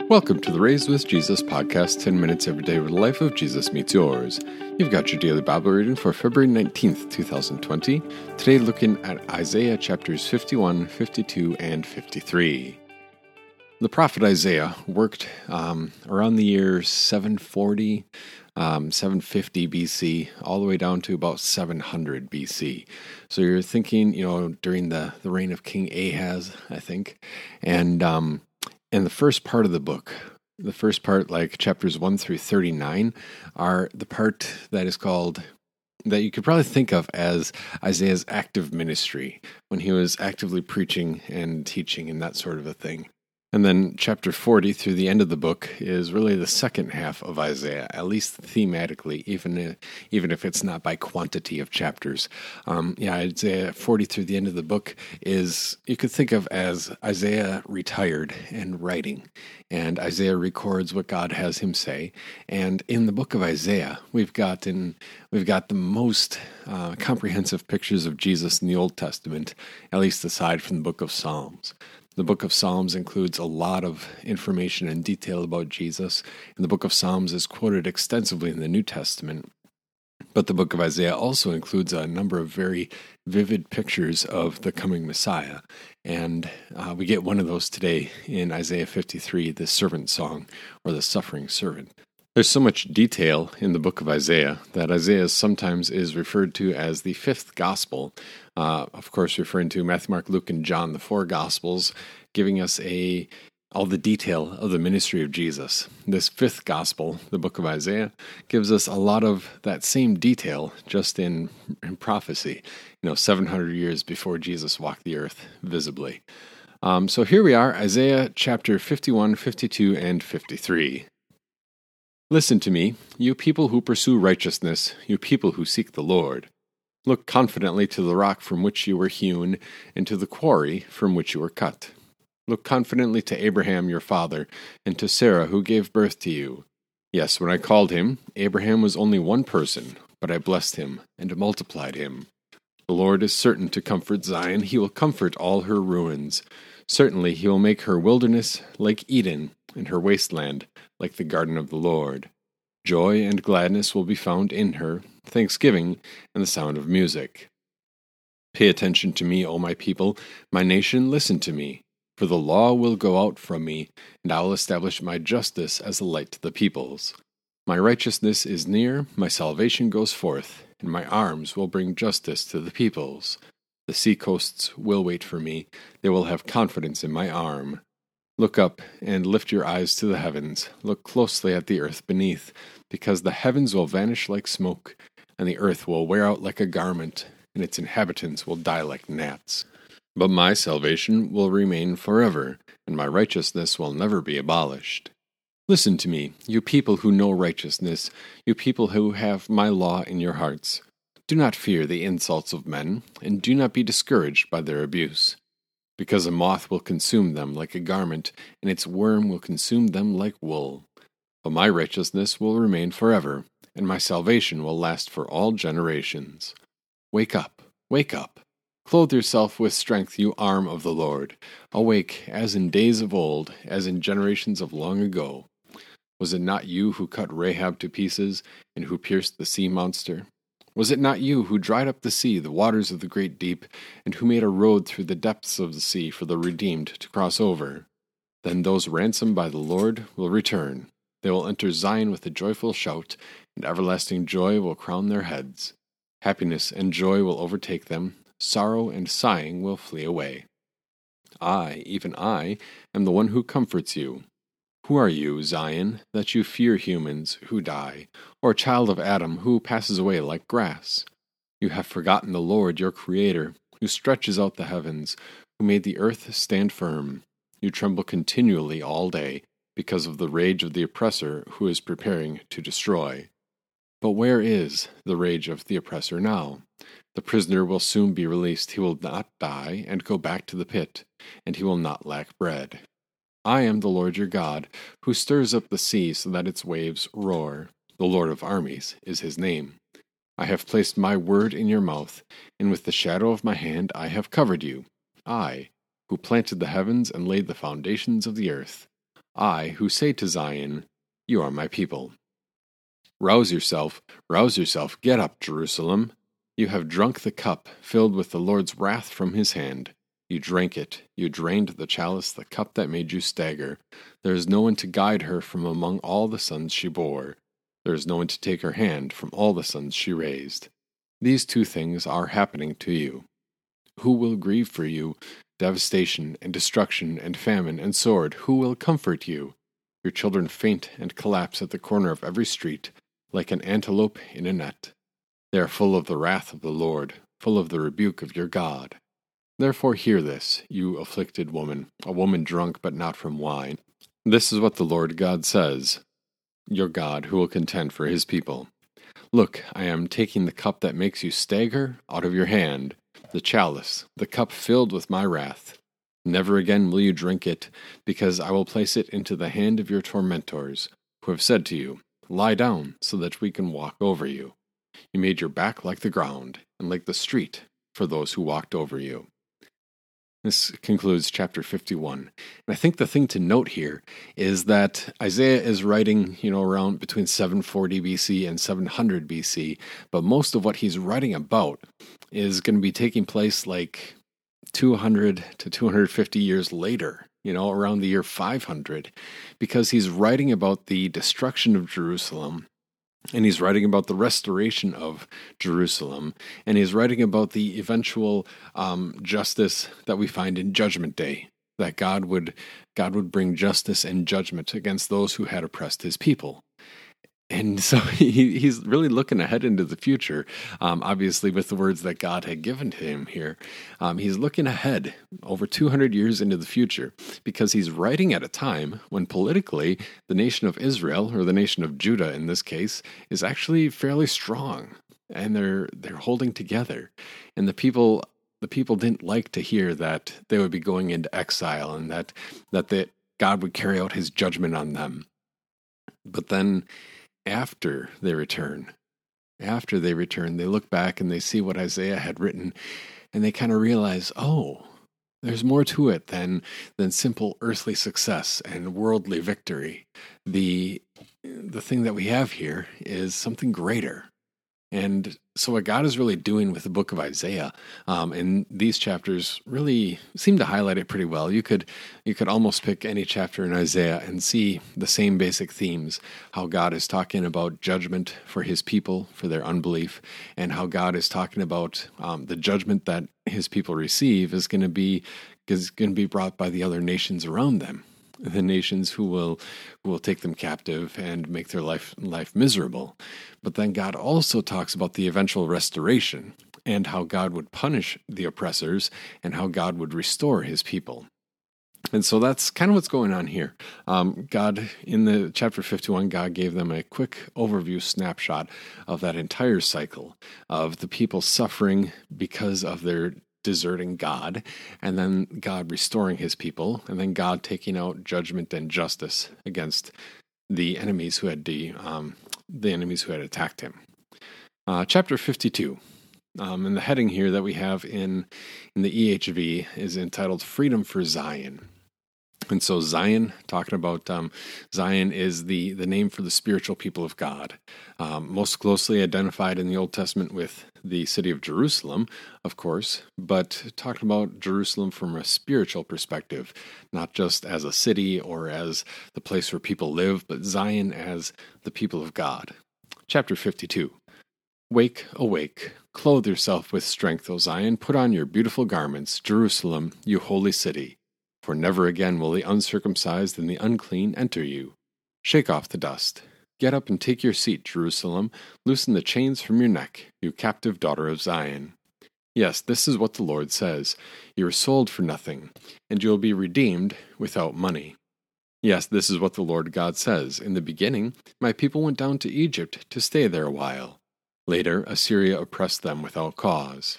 Welcome to the Raised with Jesus podcast, 10 minutes every day where the life of Jesus meets yours. You've got your daily Bible reading for February 19th, 2020. Today looking at Isaiah chapters 51, 52, and 53. The prophet Isaiah worked around the year 740, 750 BC, all the way down to about 700 BC. So you're thinking, during the reign of King Ahaz, I think, and the first part of the book, the first part, like chapters 1 through 39, are the part that is called, that you could probably think of as Isaiah's active ministry, when he was actively preaching and teaching and that sort of a thing. And then chapter 40 through the end of the book is really the second half of Isaiah, at least thematically, even if it's not by quantity of chapters. Isaiah 40 through the end of the book is, you could think of as Isaiah retired and writing. And Isaiah records what God has him say. And in the book of Isaiah, we've got the most comprehensive pictures of Jesus in the Old Testament, at least aside from the book of Psalms. The book of Psalms includes a lot of information and detail about Jesus, and the book of Psalms is quoted extensively in the New Testament. But the book of Isaiah also includes a number of very vivid pictures of the coming Messiah, and we get one of those today in Isaiah 53, the servant song, or the suffering servant. There's so much detail in the book of Isaiah that Isaiah sometimes is referred to as the fifth gospel, of course referring to Matthew, Mark, Luke, and John, the four gospels, giving us all the detail of the ministry of Jesus. This fifth gospel, the book of Isaiah, gives us a lot of that same detail just in prophecy, 700 years before Jesus walked the earth visibly. So here we are, Isaiah chapter 51, 52, and 53. Listen to me, you people who pursue righteousness, you people who seek the Lord. Look confidently to the rock from which you were hewn, and to the quarry from which you were cut. Look confidently to Abraham your father, and to Sarah who gave birth to you. Yes, when I called him, Abraham was only one person, but I blessed him, and multiplied him. The Lord is certain to comfort Zion, he will comfort all her ruins. Certainly he will make her wilderness like Eden, and her wasteland like the garden of the Lord. Joy and gladness will be found in her, thanksgiving and the sound of music. Pay attention to me, O my people, my nation, listen to me. For the law will go out from me, and I will establish my justice as a light to the peoples. My righteousness is near, my salvation goes forth, and my arms will bring justice to the peoples. The seacoasts will wait for me, they will have confidence in my arm. Look up and lift your eyes to the heavens. Look closely at the earth beneath, because the heavens will vanish like smoke, and the earth will wear out like a garment, and its inhabitants will die like gnats. But my salvation will remain forever, and my righteousness will never be abolished. Listen to me, you people who know righteousness, you people who have my law in your hearts. Do not fear the insults of men, and do not be discouraged by their abuse. Because a moth will consume them like a garment, and its worm will consume them like wool. But my righteousness will remain forever, and my salvation will last for all generations. Wake up, wake up. Clothe yourself with strength, you arm of the Lord. Awake, as in days of old, as in generations of long ago. Was it not you who cut Rahab to pieces, and who pierced the sea monster? Was it not you who dried up the sea, the waters of the great deep, and who made a road through the depths of the sea for the redeemed to cross over? Then those ransomed by the Lord will return. They will enter Zion with a joyful shout, and everlasting joy will crown their heads. Happiness and joy will overtake them. Sorrow and sighing will flee away. I, even I, am the one who comforts you. Who are you, Zion, that you fear humans who die, or child of Adam who passes away like grass? You have forgotten the Lord your Creator, who stretches out the heavens, who made the earth stand firm. You tremble continually all day, because of the rage of the oppressor who is preparing to destroy. But where is the rage of the oppressor now? The prisoner will soon be released. He will not die and go back to the pit, and he will not lack bread. I am the Lord your God, who stirs up the sea so that its waves roar. The Lord of armies is his name. I have placed my word in your mouth, and with the shadow of my hand I have covered you. I, who planted the heavens and laid the foundations of the earth. I, who say to Zion, You are my people. Rouse yourself, get up, Jerusalem. You have drunk the cup filled with the Lord's wrath from his hand. You drank it, you drained the chalice, the cup that made you stagger. There is no one to guide her from among all the sons she bore. There is no one to take her hand from all the sons she raised. These two things are happening to you. Who will grieve for you? Devastation and destruction and famine and sword. Who will comfort you? Your children faint and collapse at the corner of every street, like an antelope in a net. They are full of the wrath of the Lord, full of the rebuke of your God. Therefore hear this, you afflicted woman, a woman drunk but not from wine. This is what the Lord God says, your God who will contend for his people. Look, I am taking the cup that makes you stagger out of your hand, the chalice, the cup filled with my wrath. Never again will you drink it, because I will place it into the hand of your tormentors, who have said to you, Lie down, so that we can walk over you. You made your back like the ground, and like the street for those who walked over you. This concludes chapter 51. And I think the thing to note here is that Isaiah is writing, around between 740 BC and 700 BC, but most of what he's writing about is going to be taking place like 200 to 250 years later, around the year 500, because he's writing about the destruction of Jerusalem. And he's writing about the restoration of Jerusalem, and he's writing about the eventual justice that we find in Judgment Day, that God would bring justice and judgment against those who had oppressed his people. And so he's really looking ahead into the future, obviously with the words that God had given to him here. He's looking ahead over 200 years into the future, because he's writing at a time when politically the nation of Israel, or the nation of Judah in this case, is actually fairly strong, and they're holding together. And the people didn't like to hear that they would be going into exile, and that God would carry out his judgment on them. But then after they return, they look back and they see what Isaiah had written, and they kind of realize, there's more to it than simple earthly success and worldly victory. The thing that we have here is something greater. And so what God is really doing with the book of Isaiah, and these chapters really seem to highlight it pretty well. You could almost pick any chapter in Isaiah and see the same basic themes, how God is talking about judgment for his people, for their unbelief, and how God is talking about the judgment that his people receive is going to be brought by the other nations around them. The nations who will take them captive and make their life miserable. But then God also talks about the eventual restoration, and how God would punish the oppressors, and how God would restore his people. And so that's kind of what's going on here. God, in the chapter 51, God gave them a quick overview snapshot of that entire cycle of the people suffering because of their deserting God, and then God restoring his people, and then God taking out judgment and justice against the enemies who had attacked him. Chapter 52. And the heading here that we have in the EHV is entitled Freedom for Zion. And so Zion, talking about Zion is the name for the spiritual people of God, most closely identified in the Old Testament with the city of Jerusalem, of course, but talking about Jerusalem from a spiritual perspective, not just as a city or as the place where people live, but Zion as the people of God. Chapter 52. Wake, awake, clothe yourself with strength, O Zion, put on your beautiful garments, Jerusalem, you holy city. For never again will the uncircumcised and the unclean enter you. Shake off the dust. Get up and take your seat, Jerusalem. Loosen the chains from your neck, you captive daughter of Zion. Yes, this is what the Lord says. You are sold for nothing, and you will be redeemed without money. Yes, this is what the Lord God says. In the beginning, my people went down to Egypt to stay there a while. Later, Assyria oppressed them without cause.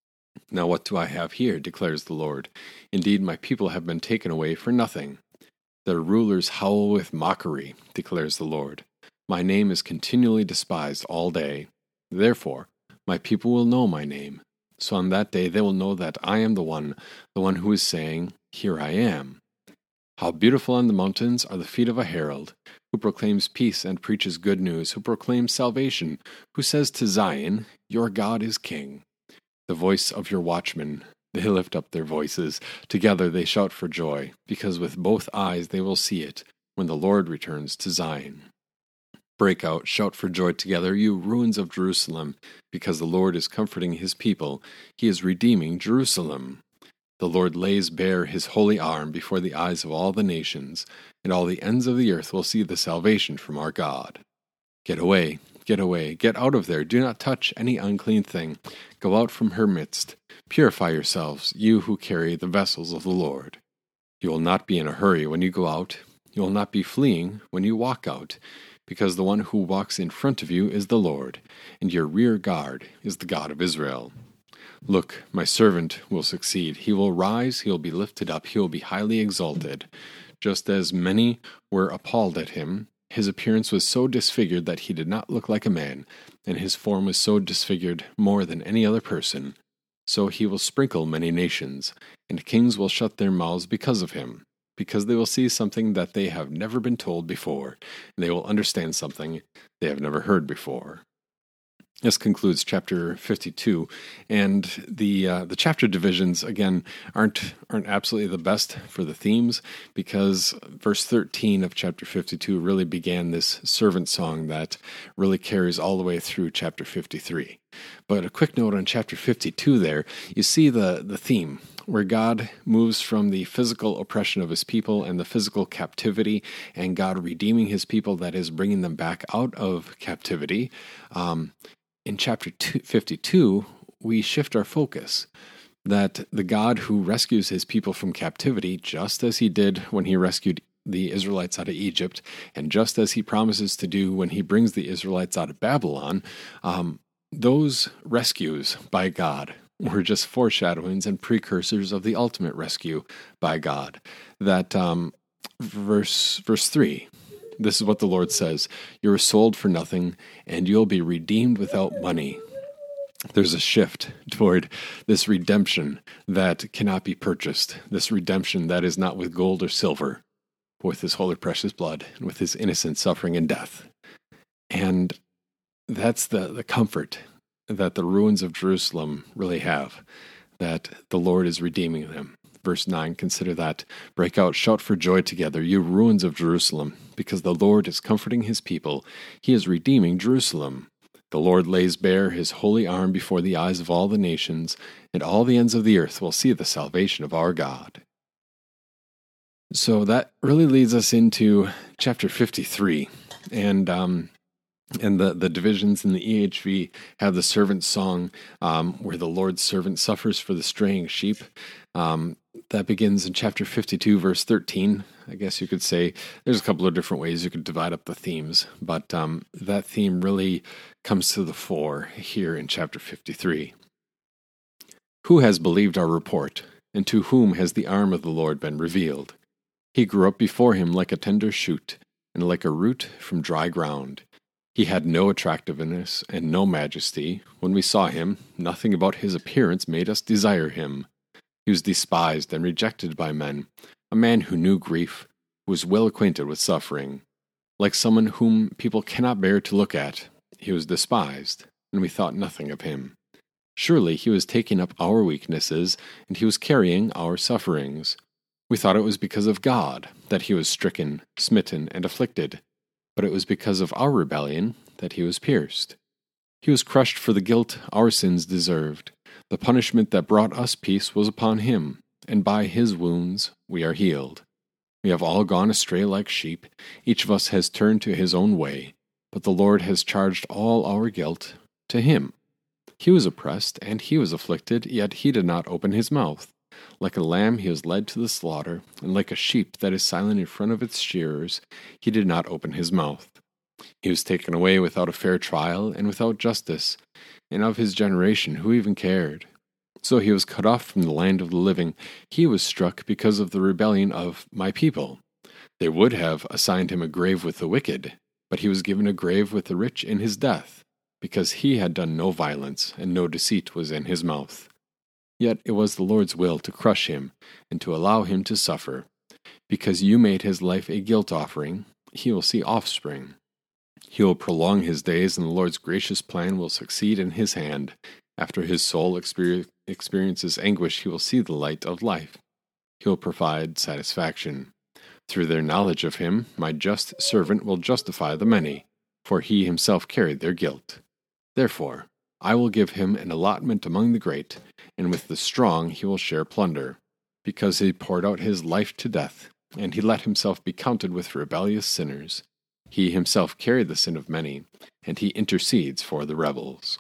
Now what do I have here, declares the Lord? Indeed, my people have been taken away for nothing. Their rulers howl with mockery, declares the Lord. My name is continually despised all day. Therefore, my people will know my name. So on that day they will know that I am the one who is saying, Here I am. How beautiful on the mountains are the feet of a herald, who proclaims peace and preaches good news, who proclaims salvation, who says to Zion, Your God is King. The voice of your watchmen, they lift up their voices. Together they shout for joy, because with both eyes they will see it, when the Lord returns to Zion. Break out, shout for joy together, you ruins of Jerusalem, because the Lord is comforting his people. He is redeeming Jerusalem. The Lord lays bare his holy arm before the eyes of all the nations, and all the ends of the earth will see the salvation from our God. Get away, get out of there. Do not touch any unclean thing. Go out from her midst. Purify yourselves, you who carry the vessels of the Lord. You will not be in a hurry when you go out. You will not be fleeing when you walk out, because the one who walks in front of you is the Lord, and your rear guard is the God of Israel. Look, my servant will succeed. He will rise, he will be lifted up, he will be highly exalted. Just as many were appalled at him, his appearance was so disfigured that he did not look like a man, and his form was so disfigured more than any other person. So he will sprinkle many nations, and kings will shut their mouths because of him, because they will see something that they have never been told before, and they will understand something they have never heard before. This concludes chapter 52, and the chapter divisions again aren't absolutely the best for the themes, because verse 13 of chapter 52 really began this servant song that really carries all the way through chapter 53. But a quick note on chapter 52 there, you see the theme where God moves from the physical oppression of his people and the physical captivity, and God redeeming his people, that is, bringing them back out of captivity. In chapter 52, we shift our focus, that the God who rescues his people from captivity, just as he did when he rescued the Israelites out of Egypt, and just as he promises to do when he brings the Israelites out of Babylon, those rescues by God were just foreshadowings and precursors of the ultimate rescue by God. That verse 3, this is what the Lord says, you were sold for nothing, and you'll be redeemed without money. There's a shift toward this redemption that cannot be purchased, this redemption that is not with gold or silver, but with his holy precious blood, and with his innocent suffering and death. And that's the comfort that the ruins of Jerusalem really have, that the Lord is redeeming them. Verse 9, consider that. Break out, shout for joy together, you ruins of Jerusalem, because the Lord is comforting his people. He is redeeming Jerusalem. The Lord lays bare his holy arm before the eyes of all the nations, and all the ends of the earth will see the salvation of our God. So that really leads us into chapter 53, and the divisions in the EHV have the servant song, where the Lord's servant suffers for the straying sheep. That begins in chapter 52, verse 13. I guess you could say there's a couple of different ways you could divide up the themes, but that theme really comes to the fore here in chapter 53. Who has believed our report, and to whom has the arm of the Lord been revealed? He grew up before him like a tender shoot, and like a root from dry ground. He had no attractiveness and no majesty. When we saw him, nothing about his appearance made us desire him. He was despised and rejected by men, a man who knew grief, who was well acquainted with suffering. Like someone whom people cannot bear to look at, he was despised, and we thought nothing of him. Surely he was taking up our weaknesses, and he was carrying our sufferings. We thought it was because of God that he was stricken, smitten, and afflicted, but it was because of our rebellion that he was pierced. He was crushed for the guilt our sins deserved. The punishment that brought us peace was upon him, and by his wounds we are healed. We have all gone astray like sheep. Each of us has turned to his own way, but the Lord has charged all our guilt to him. He was oppressed, and he was afflicted, yet he did not open his mouth. Like a lamb he was led to the slaughter, and like a sheep that is silent in front of its shearers, he did not open his mouth. He was taken away without a fair trial and without justice, and of his generation who even cared? So he was cut off from the land of the living. He was struck because of the rebellion of my people. They would have assigned him a grave with the wicked, but he was given a grave with the rich in his death, because he had done no violence, and no deceit was in his mouth. Yet it was the Lord's will to crush him, and to allow him to suffer. Because you made his life a guilt offering, he will see offspring. He will prolong his days, and the Lord's gracious plan will succeed in his hand. After his soul experiences anguish, he will see the light of life. He will provide satisfaction. Through their knowledge of him, my just servant will justify the many, for he himself carried their guilt. Therefore, I will give him an allotment among the great, and with the strong he will share plunder, because he poured out his life to death, and he let himself be counted with rebellious sinners. He himself carried the sin of many, and he intercedes for the rebels.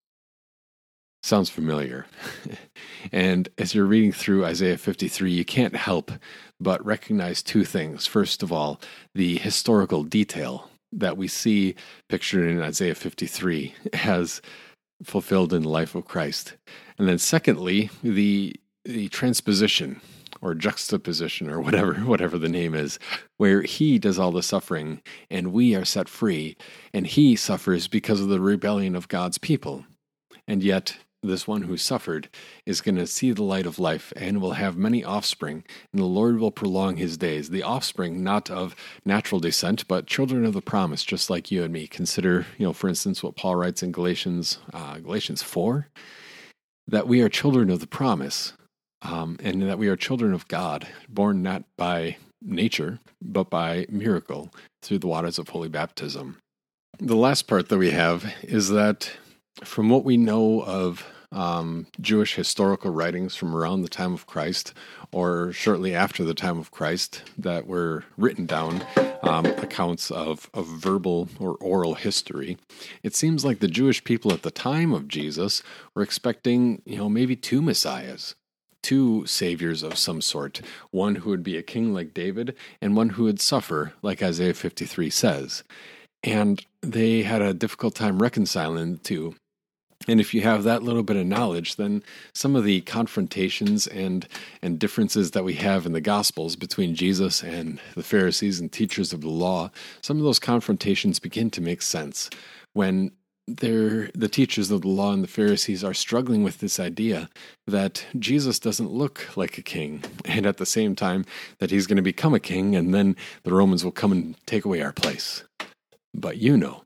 Sounds familiar. And as you're reading through Isaiah 53, you can't help but recognize two things. First of all, the historical detail that we see pictured in Isaiah 53 as fulfilled in the life of Christ. And then secondly, the transposition or juxtaposition or whatever the name is, where he does all the suffering and we are set free, and he suffers because of the rebellion of God's people. And yet, this one who suffered is going to see the light of life and will have many offspring, and the Lord will prolong his days. The offspring not of natural descent, but children of the promise, just like you and me. Consider, for instance, what Paul writes in Galatians 4, that we are children of the promise, and that we are children of God, born not by nature, but by miracle through the waters of holy baptism. The last part that we have is that from what we know of Jewish historical writings from around the time of Christ, or shortly after the time of Christ, that were written down, accounts of verbal or oral history, it seems like the Jewish people at the time of Jesus were expecting, maybe two messiahs, two saviors of some sort, one who would be a king like David, and one who would suffer, like Isaiah 53 says. And they had a difficult time reconciling the two. And if you have that little bit of knowledge, then some of the confrontations and differences that we have in the Gospels between Jesus and the Pharisees and teachers of the law, some of those confrontations begin to make sense when the teachers of the law and the Pharisees are struggling with this idea that Jesus doesn't look like a king, and at the same time that he's going to become a king, and then the Romans will come and take away our place. But you know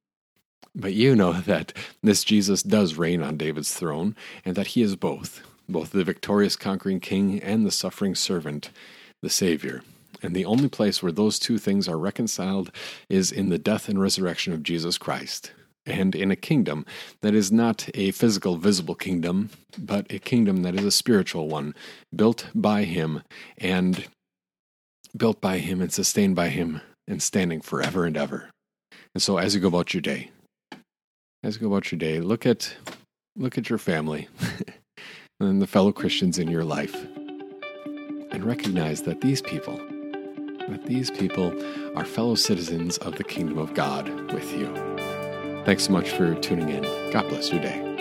that this Jesus does reign on David's throne, and that he is both the victorious conquering king and the suffering servant, the Savior. And the only place where those two things are reconciled is in the death and resurrection of Jesus Christ, and in a kingdom that is not a physical, visible kingdom, but a kingdom that is a spiritual one, built by him and sustained by him and standing forever and ever. And so as you go about your day, look at your family and the fellow Christians in your life, and recognize that these people are fellow citizens of the kingdom of God with you. Thanks so much for tuning in. God bless your day.